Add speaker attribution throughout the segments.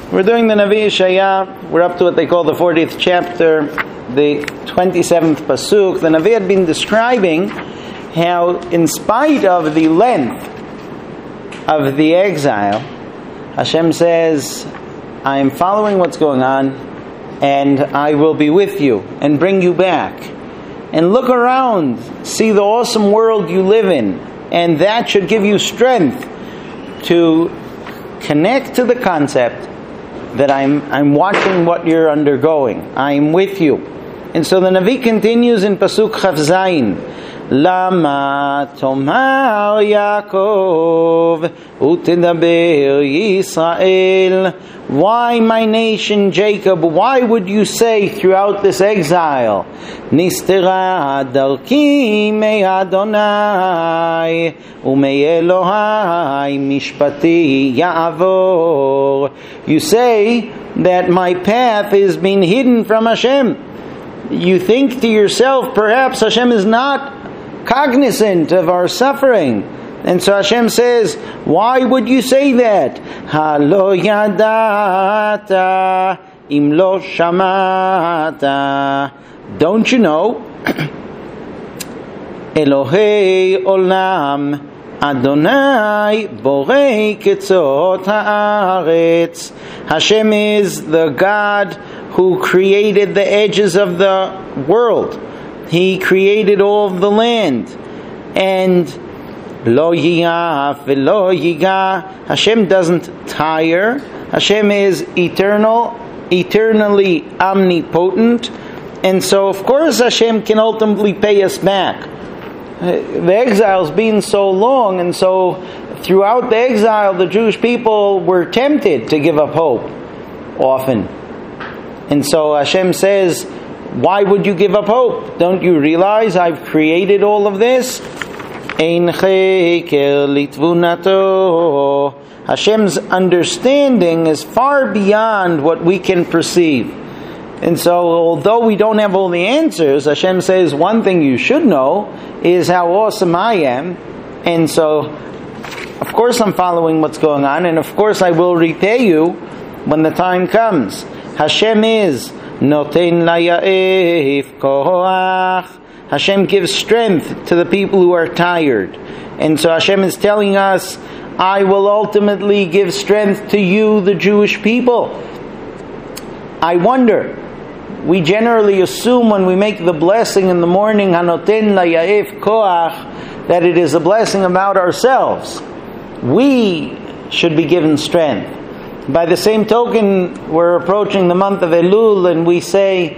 Speaker 1: We're doing the Navi Yeshaya. We're up to what they call the 40th chapter, the 27th pasuk. The Navi had been describing how, in spite of the length of the exile, Hashem says, I am following what's going on, and I will be with you and bring you back. And look around, see the awesome world you live in, and that should give you strength to connect to the concept that I'm watching what you're undergoing. I'm with you. And so the Navi continues in Pasuk Chaf Zayin. Lama tomar Yaakov utedaber Yisrael. Why, my nation Jacob, why would you say throughout this exile, Nistera darki me Adonai ume Elohai mishpati ya'avor. You say that my path is being hidden from Hashem. You think to yourself, perhaps Hashem is not cognizant of our suffering. And so Hashem says, why would you say that? Halo yadata im lo shamata. Don't you know? Elohei olam Adonai borei ketzot haaretz. Hashem is the God who created the edges of the world. He created all of the land. And lo yiyah velo yiga. Hashem doesn't tire. Hashem is eternal, eternally omnipotent. And so, of course, Hashem can ultimately pay us back. The exile's been so long, and so throughout the exile, the Jewish people were tempted to give up hope, often. And so Hashem says, why would you give up hope? Don't you realize I've created all of this? Hashem's understanding is far beyond what we can perceive. And so, although we don't have all the answers, Hashem says, one thing you should know is how awesome I am. And so, of course I'm following what's going on, and of course I will repay you when the time comes. Hashem is Noten Laya'ef Koach. Hashem gives strength to the people who are tired. And so Hashem is telling us, I will ultimately give strength to you, the Jewish people. I wonder, we generally assume when we make the blessing in the morning, Hanoten Laya'ef Koach, that it is a blessing about ourselves. We should be given strength. By the same token, we're approaching the month of Elul, and we say,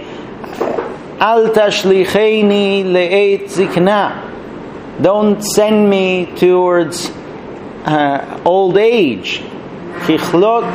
Speaker 1: Al tashlicheni le'et zikna. Don't send me towards old age. Kichlot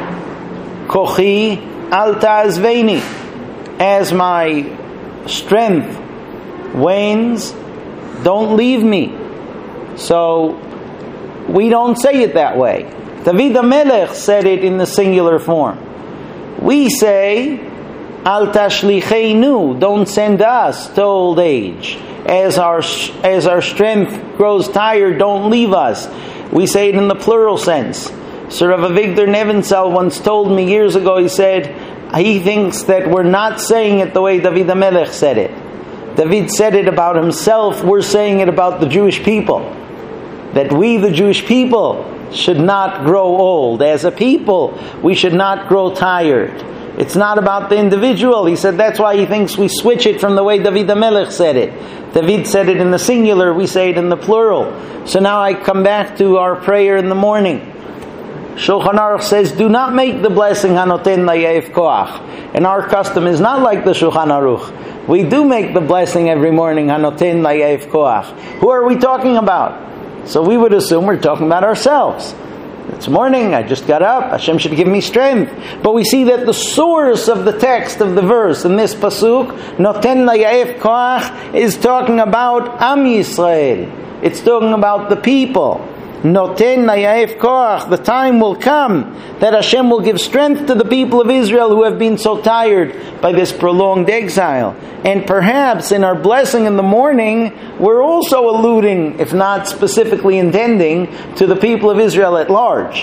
Speaker 1: kochi al ta'azveini. As my strength wanes, don't leave me. So, we don't say it that way. David HaMelech said it in the singular form. We say, Al tashlichenu, don't send us to old age. As our strength grows tired, don't leave us. We say it in the plural sense. Sir Rav Avigdor Nebenzahl once told me years ago, he said, he thinks that we're not saying it the way David HaMelech said it. David said it about himself, we're saying it about the Jewish people. That we, the Jewish people, should not grow old. As a people, we should not grow tired. It's not about the individual. He said that's why he thinks we switch it from the way David HaMelech said it. David said it in the singular, we say it in the plural. So now I come back to our prayer in the morning. Shulchan Aruch says, do not make the blessing Hanoten Laya'ef Koach. And our custom is not like the Shulchan Aruch. We do make the blessing every morning, Hanoten Laya'ef Koach. Who are we talking about? So we would assume we're talking about ourselves. It's morning, I just got up, Hashem should give me strength. But we see that the source of the text of the verse in this pasuk, Noten Laya'ef Koach, is talking about Am Yisrael. It's talking about the people. Noten Laya'ef Koach, the time will come that Hashem will give strength to the people of Israel who have been so tired by this prolonged exile. And perhaps in our blessing in the morning, we're also alluding, if not specifically intending, to the people of Israel at large.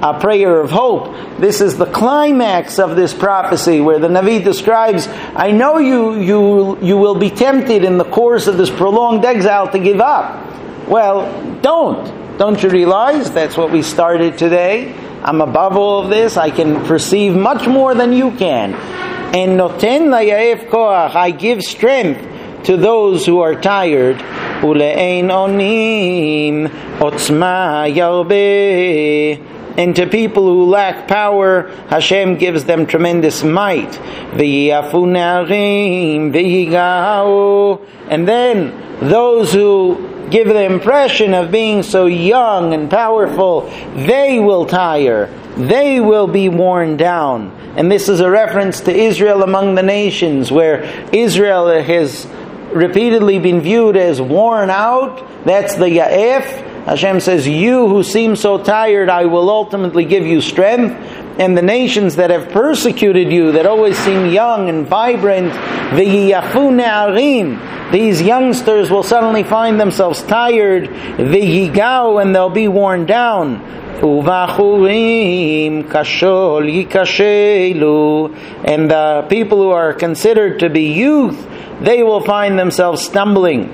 Speaker 1: a prayer of hope. This is the climax of this prophecy where the Navi describes, I know you will be tempted in the course of this prolonged exile to give up. Well, don't you realize that's what we started today? I'm above all of this. I can perceive much more than you can. And noten layaef koach, I give strength to those who are tired. Ule'ein onim otzma yarbe. And to people who lack power, Hashem gives them tremendous might. V'yafu na'arim v'yigau. And then those who give the impression of being so young and powerful, they will tire. They will be worn down. And this is a reference to Israel among the nations, where Israel has repeatedly been viewed as worn out. That's the Ya'ef. Hashem says, you who seem so tired, I will ultimately give you strength. And the nations that have persecuted you, that always seem young and vibrant, v'yiyafu ne'arim, these youngsters will suddenly find themselves tired, v'yigau, and they'll be worn down. Uvachurim kashol yikashelu, and the people who are considered to be youth, they will find themselves stumbling.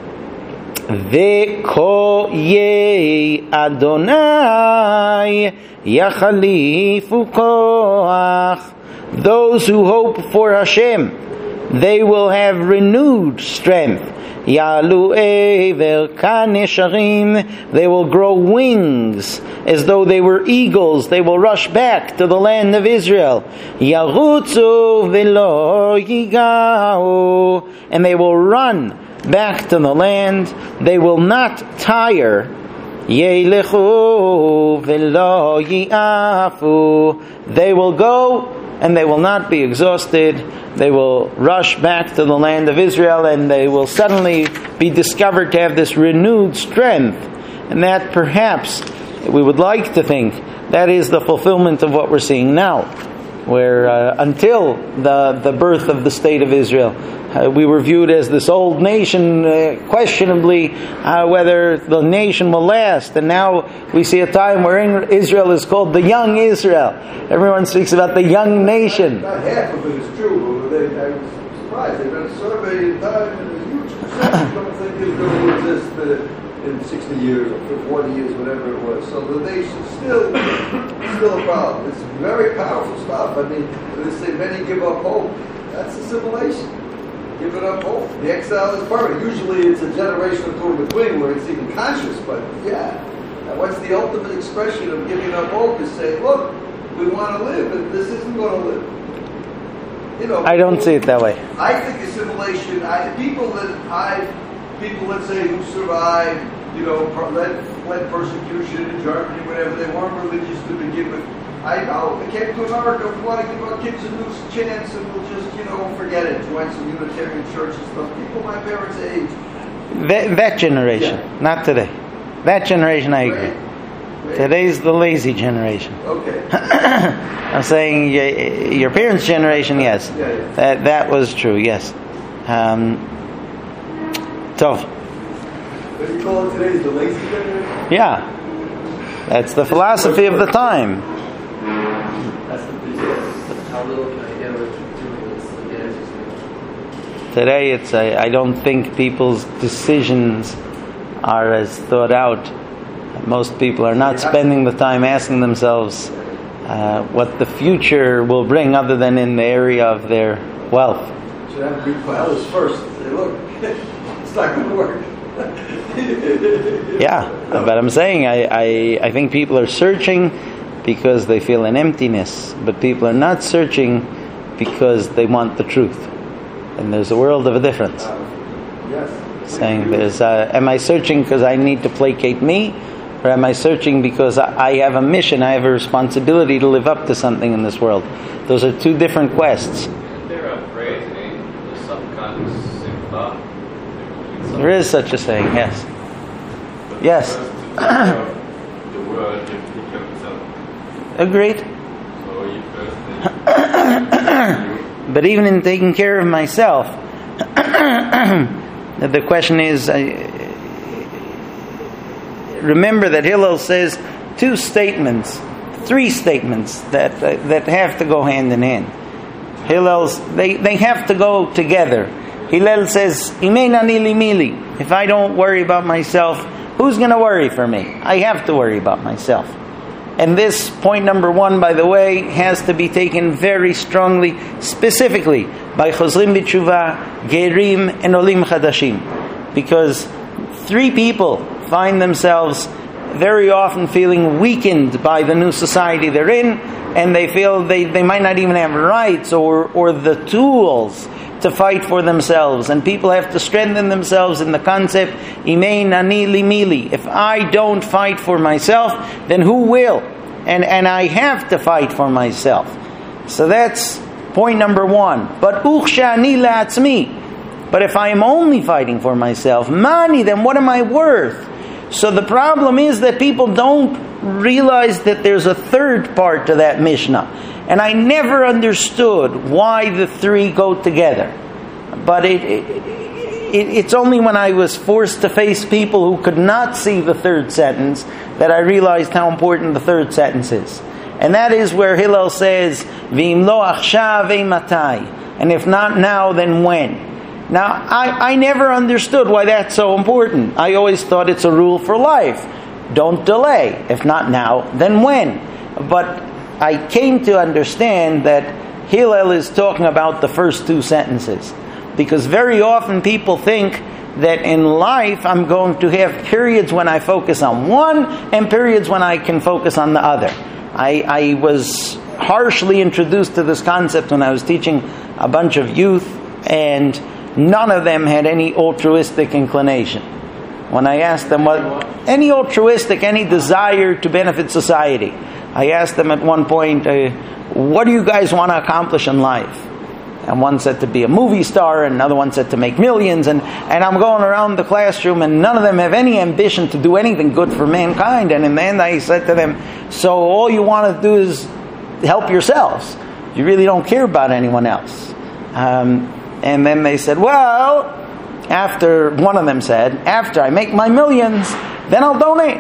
Speaker 1: Ve'ko ye Adonai yachalifu koach. Those who hope for Hashem, they will have renewed strength. Yalu ever kanesharim, they will grow wings as though they were eagles. They will rush back to the land of Israel. Yarutzu velo yigau, and they will run back to the land. They will not tire. Yelechu velo yiafu, they will go and they will not be exhausted. They will rush back to the land of Israel, and they will suddenly be discovered to have this renewed strength. And that perhaps, we would like to think, that is the fulfillment of what we're seeing now, where until the birth of the state of Israel, we were viewed as this old nation, questionably whether the nation will last. And now we see a time where Israel is called the young Israel. Everyone speaks about the young nation.
Speaker 2: Not half of it is true. I was surprised. They've done a survey and a huge percentage don't think Israel will exist in 60 years or 40 years, whatever it was. So the nation's still a problem. It's very powerful stuff. I mean, they say many give up hope. That's assimilation. Giving up hope. The exile is perfect. Usually it's a generation or two in between where it's even conscious, but yeah. And what's the ultimate expression of giving up hope is saying, look, we want to live, and this isn't going to live. You know,
Speaker 1: I don't see it that way.
Speaker 2: I think assimilation, people let's say who survived, led persecution in Germany, whatever, they weren't religious to begin with. I know, they came to America, we want to give our kids a new chance, and we'll just, forget it, join some Unitarian churches, stuff. People my parents' age.
Speaker 1: That generation,
Speaker 2: yeah.
Speaker 1: Not today. That generation, I agree. Right. Today's the lazy generation.
Speaker 2: Okay.
Speaker 1: I'm saying your parents' generation, yes.
Speaker 2: Yeah.
Speaker 1: That was true, yes. Tov.
Speaker 2: What do you call it today? The lazy generation?
Speaker 1: Yeah. That's the philosophy of the time.
Speaker 2: That's the business. How little can I get away from doing this?
Speaker 1: Today, I don't think people's decisions are as thought out. Most people are not spending the time asking themselves what the future will bring, other than in the area of their wealth.
Speaker 2: You should have to read Philos first. Say, look, it's not going to work.
Speaker 1: Yeah, but I'm saying I think people are searching because they feel an emptiness, but people are not searching because they want the truth. And there's a world of a difference.
Speaker 2: Yes.
Speaker 1: Saying am I searching because I need to placate me, or am I searching because I have a mission, I have a responsibility to live up to something in this world? Those are two different quests.
Speaker 3: There are phrase in the subconscious simcha.
Speaker 1: There is such a saying, yes. Yes.
Speaker 3: The word you pick yourself.
Speaker 1: Agreed.
Speaker 3: So you first
Speaker 1: But even in taking care of myself, the question is, remember that Hillel says two statements three statements that have to go hand in hand. Hillel's, they have to go together. Hillel says, "Imei ani li mili." If I don't worry about myself, who's going to worry for me? I have to worry about myself. And this point number one, by the way, has to be taken very strongly, specifically by Chozrim B'Tshuva, Gerim, and Olim Chadashim. Because three people find themselves very often feeling weakened by the new society they're in, and they feel they might not even have rights or the tools to fight for themselves. And people have to strengthen themselves in the concept, Imei ani li mili. If I don't fight for myself, then who will? And I have to fight for myself. So that's point number one. But uchshani la'atzmi. But if I am only fighting for myself, mani, then what am I worth? So the problem is that people don't realize that there's a third part to that Mishnah. And I never understood why the three go together. But it's only when I was forced to face people who could not see the third sentence that I realized how important the third sentence is. And that is where Hillel says, V'im lo achshav matai. And if not now, then when? Now, I never understood why that's so important. I always thought it's a rule for life. Don't delay. If not now, then when? But I came to understand that Hillel is talking about the first two sentences. Because very often people think that in life I'm going to have periods when I focus on one and periods when I can focus on the other. I was harshly introduced to this concept when I was teaching a bunch of youth, and none of them had any altruistic inclination. When I asked them any desire to benefit society, I asked them at one point, what do you guys want to accomplish in life? And one said to be a movie star, and another one said to make millions, and I'm going around the classroom, and none of them have any ambition to do anything good for mankind. And in the end I said to them, so all you want to do is help yourselves. You really don't care about anyone else. And then they said, well, one of them said, after I make my millions, then I'll donate.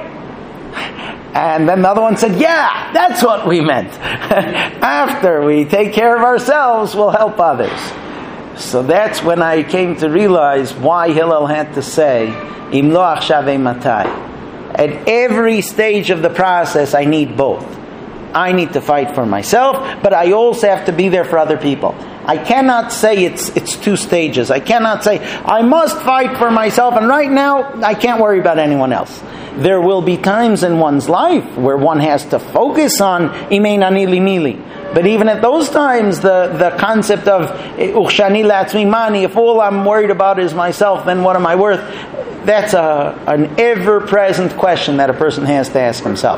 Speaker 1: And then the other one said, yeah, that's what we meant. After we take care of ourselves, we'll help others. So that's when I came to realize why Hillel had to say, Im lo achshav matai. At every stage of the process, I need both. I need to fight for myself, but I also have to be there for other people. I cannot say it's two stages. I cannot say, I must fight for myself, and right now, I can't worry about anyone else. There will be times in one's life where one has to focus on Imei ani li mili. But even at those times, the concept of uchshani la'atzmi mani, if all I'm worried about is myself, then what am I worth? That's an ever-present question that a person has to ask himself.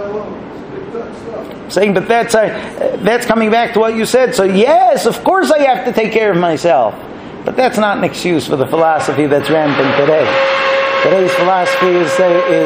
Speaker 1: Saying, but that's coming back to what you said. So yes, of course I have to take care of myself. But that's not an excuse for the philosophy that's rampant today. Today's philosophy is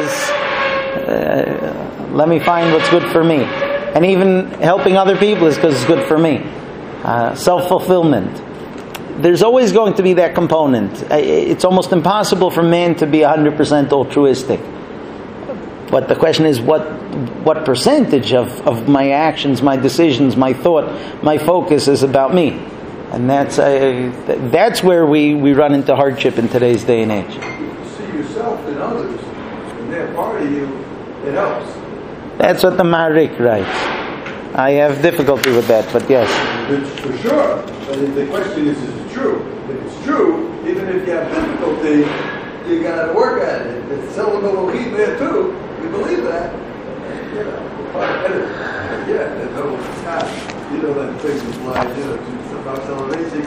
Speaker 1: let me find what's good for me. And even helping other people is because it's good for me. Self-fulfillment. There's always going to be that component. It's almost impossible for man to be 100% altruistic. But the question is, what percentage of my actions, my decisions, my thought, my focus is about me? And that's where we run into hardship in today's day and age.
Speaker 2: You see yourself in others, and they're part of you, it helps.
Speaker 1: That's what the Maharik writes. I have difficulty with that, but yes.
Speaker 2: It's for sure. But the question is it true? If it's true, even if you have difficulty, you got to work at it. It's seldom will keep there too. We believe that. There's no path. That things in life, about salvation.